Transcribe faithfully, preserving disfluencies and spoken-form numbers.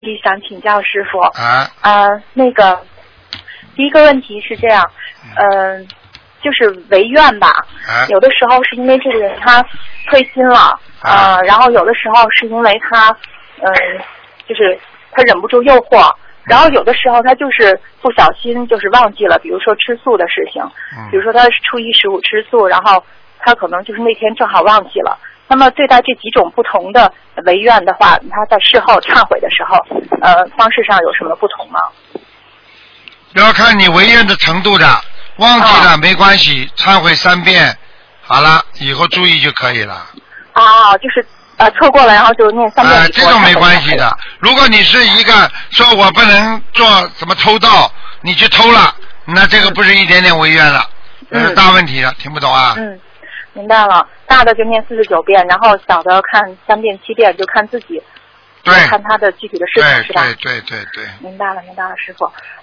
想请教师傅啊， 呃，那个第一个问题是这样，嗯、呃，就是违愿吧， 啊、 有的时候是因为这个人他退心了，啊、呃，然后有的时候是因为他，嗯、呃，就是他忍不住诱惑，然后有的时候他就是不小心就是忘记了，比如说吃素的事情，比如说他初一十五吃素，然后他可能就是那天正好忘记了。那么对待这几种不同的违愿的话，他在事后忏悔的时候，呃，方式上有什么不同吗？ 要看你违愿的程度的，忘记了、哦、没关系，忏悔三遍，好了，以后注意就可以了。 啊，就是呃错过了，然后就念三遍。 啊、呃，这种没关系的。如果你是一个说我不能做什么偷盗，你去偷了，那这个不是一点点违愿了，这、嗯、是大问题了，听不懂啊？ 嗯。明白了，大的就念四十九遍，然后小的看三遍七遍，就看自己， 对， 看他的具体的事情是吧？ 对对对对对。 明白了，明白了，师傅。